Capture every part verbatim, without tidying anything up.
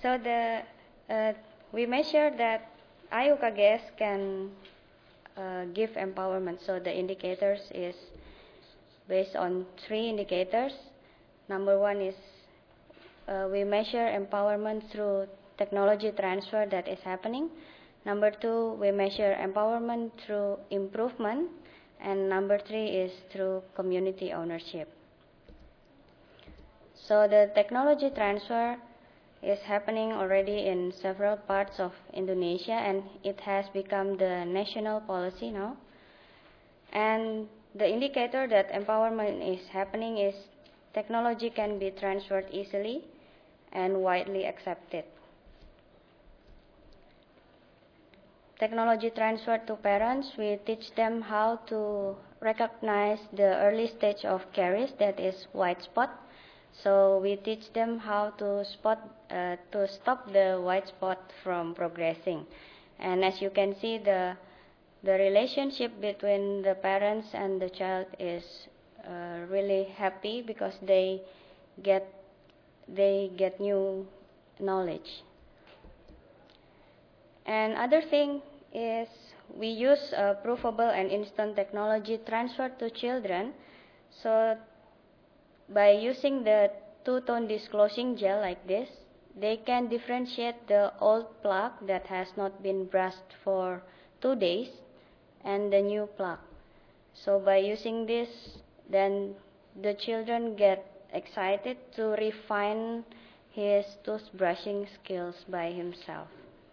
So the uh, we measure that I U K G S can uh, give empowerment. So the indicators is based on three indicators. Number one is uh, we measure empowerment through technology transfer that is happening. Number two, we measure empowerment through improvement. And number three is through community ownership. So the technology transfer is happening already in several parts of Indonesia, and it has become the national policy now. And the indicator that empowerment is happening is technology can be transferred easily and widely accepted. Technology transfer to parents, we teach them how to recognize the early stage of caries, that is white spot. So we teach them how to spot uh, to stop the white spot from progressing. And as you can see, the the relationship between the parents and the child is uh, really happy because they get they get new knowledge. And other thing is we use uh, provable and instant technology transfer to children. So by using the two-tone disclosing gel like this, they can differentiate the old plaque that has not been brushed for two days and the new plaque. So by using this, then the children get excited to refine his toothbrushing skills by himself.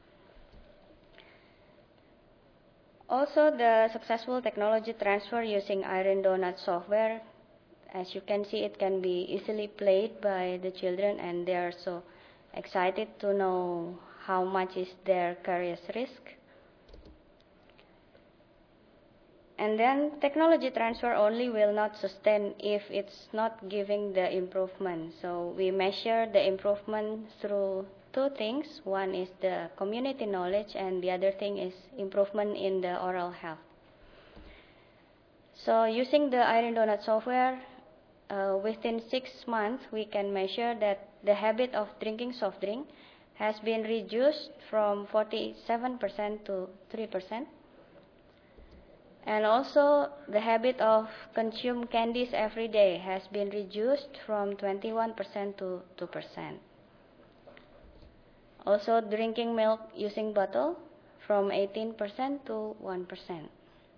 Also, the successful technology transfer using Iron Donut software, as you can see, it can be easily played by the children, and they are so excited to know how much is their caries risk. And then technology transfer only will not sustain if it's not giving the improvement. So we measure the improvement through two things. One is the community knowledge, and the other thing is improvement in the oral health. So using the Iron Donut software, uh, within six months, we can measure that the habit of drinking soft drink has been reduced from forty-seven percent to three percent. And also, the habit of consume candies every day has been reduced from twenty-one percent to two percent. Also, drinking milk using bottle from eighteen percent to one percent.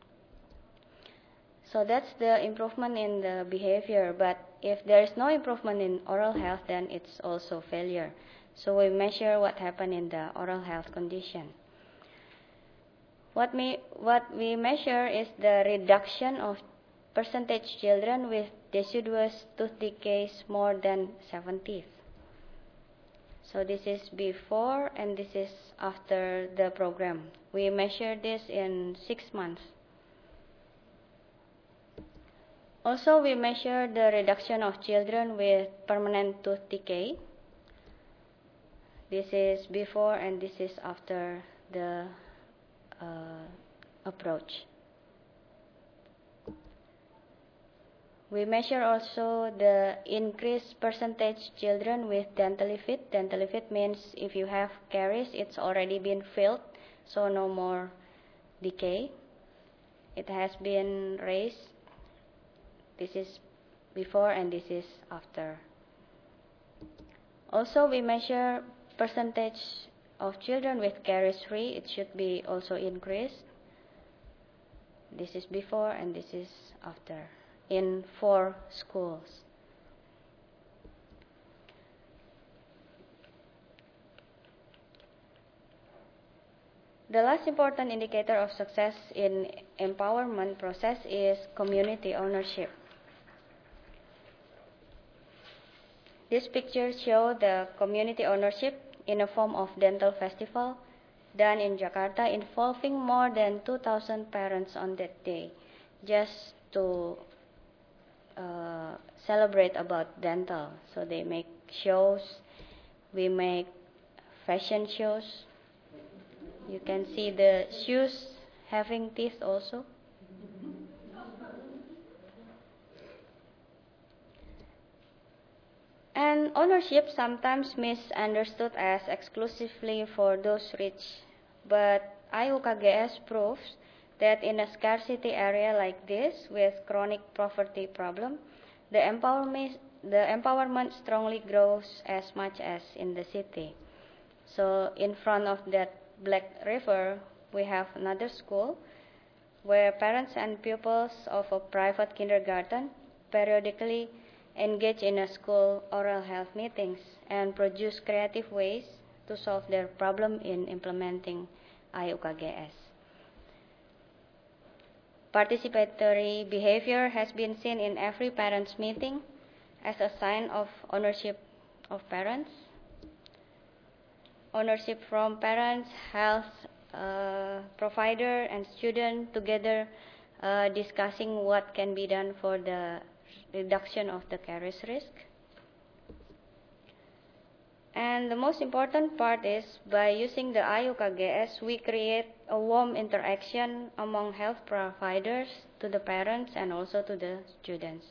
So that's the improvement in the behavior. But if there is no improvement in oral health, then it's also failure. So we measure what happened in the oral health condition. What we, what we measure is the reduction of percentage children with deciduous tooth decays more than seven teeth. So this is before and this is after the program. We measure this in six months. Also, we measure the reduction of children with permanent tooth decay. This is before and this is after the uh, approach. We measure also the increased percentage children with dentally fit. Dentally fit means if you have caries, it's already been filled, so no more decay. It has been raised. This is before and this is after. Also, we measure percentage of children with caries free. It should be also increased. This is before and this is after in four schools. The last important indicator of success in empowerment process is community ownership. This picture shows the community ownership in a form of dental festival done in Jakarta, involving more than two thousand parents on that day, just to uh, celebrate about dental. So they make shows, we make fashion shows. You can see the shoes having teeth also. And And ownership sometimes misunderstood as exclusively for those rich, but I U K G S proves that in a scarcity area like this with chronic poverty problem, the empowerment, the empowerment strongly grows as much as in the city. So in front of that Black River, we have another school where parents and pupils of a private kindergarten periodically engage in a school oral health meetings and produce creative ways to solve their problem in implementing I U K G S. Participatory behavior has been seen in every parents' meeting as a sign of ownership of parents. Ownership from parents, health uh, provider, and student together uh, discussing what can be done for the reduction of the caries risk. And the most important part is by using the I U K G S, we create a warm interaction among health providers to the parents and also to the students.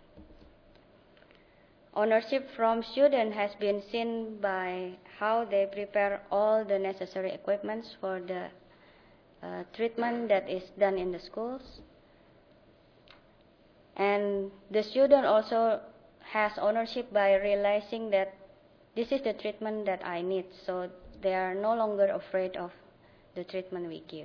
Ownership from students has been seen by how they prepare all the necessary equipments for the uh, treatment that is done in the schools. And the student also has ownership by realizing that this is the treatment that I need, so they are no longer afraid of the treatment we give.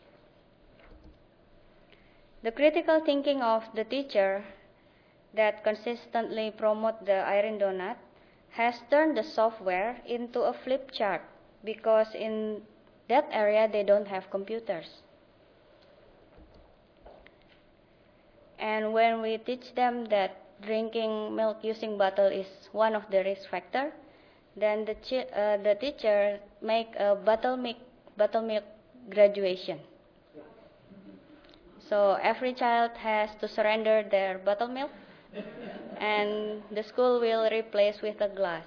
The critical thinking of the teacher that consistently promote the iron donut has turned the software into a flip chart because in that area they don't have computers. And when we teach them that drinking milk using bottle is one of the risk factors, then the, chi- uh, the teacher make a bottle milk, bottle milk graduation. So every child has to surrender their bottle milk, and the school will replace with a glass.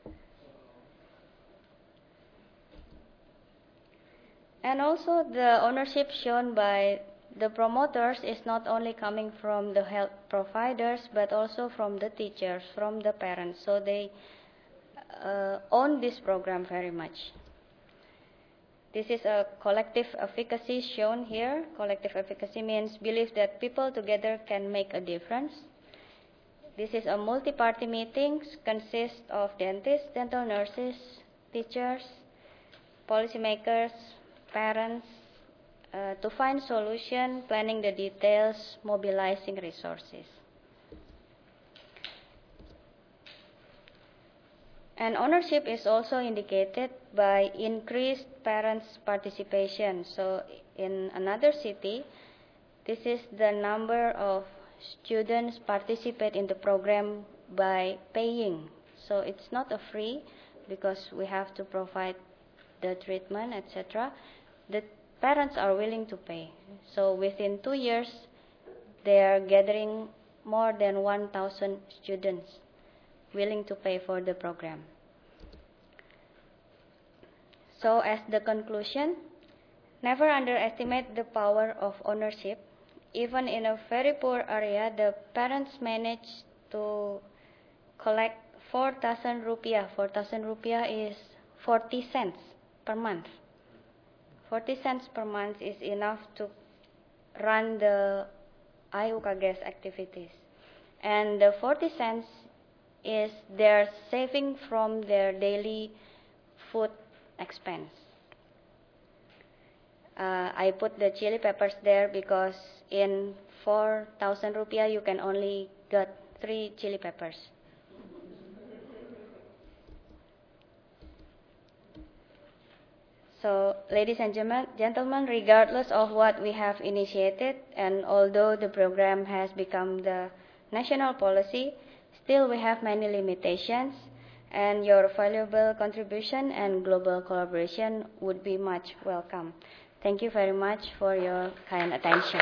And also the ownership shown by the promoters is not only coming from the health providers, but also from the teachers, from the parents. So they uh, own this program very much. This is a collective efficacy shown here. Collective efficacy means belief that people together can make a difference. This is a multi-party meeting, consists of dentists, dental nurses, teachers, policymakers, parents, uh, to find solution, planning the details, mobilizing resources. And ownership is also indicated by increased parents' participation. So in another city, this is the number of students participate in the program by paying. So it's not a free because we have to provide the treatment, et cetera. The parents are willing to pay. So within two years, they are gathering more than one thousand students willing to pay for the program. So as the conclusion, never underestimate the power of ownership. Even in a very poor area, the parents manage to collect four thousand rupiah. four thousand rupiah is forty cents per month. forty cents per month is enough to run the I U K G S activities. And the forty cents is their saving from their daily food expense. Uh, I put the chili peppers there because in four thousand rupiah you can only get three chili peppers. So, ladies and gentlemen, regardless of what we have initiated, and although the program has become the national policy, still we have many limitations, and your valuable contribution and global collaboration would be much welcome. Thank you very much for your kind attention.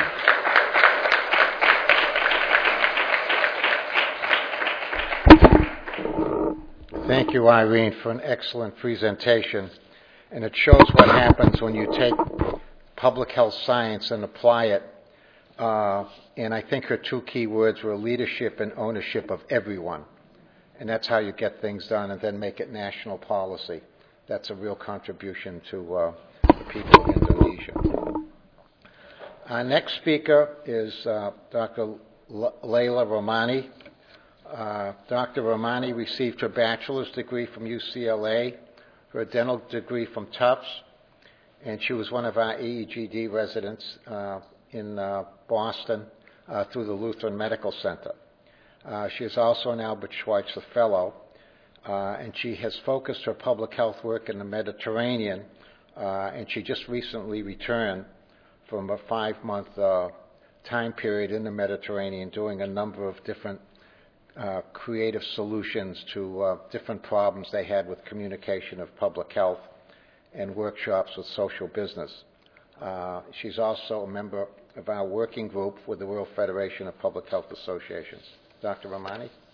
Thank you, Irene, for an excellent presentation. And it shows what happens when you take public health science and apply it. Uh, and I think her two key words were leadership and ownership of everyone. And that's how you get things done and then make it national policy. That's a real contribution to uh, the people of Indonesia. Our next speaker is uh, Doctor L- Leila Romani. Uh, Doctor Romani received her bachelor's degree from U C L A, her dental degree from Tufts, and she was one of our A E G D residents uh, in uh, Boston uh, through the Lutheran Medical Center. Uh, she is also an Albert Schweitzer Fellow, uh, and she has focused her public health work in the Mediterranean, uh, and she just recently returned from a five-month uh, time period in the Mediterranean doing a number of different uh, creative solutions to uh, different problems they had with communication of public health and workshops with social business. Uh, she's also a member of our working group with the World Federation of Public Health Associations. Doctor Romani?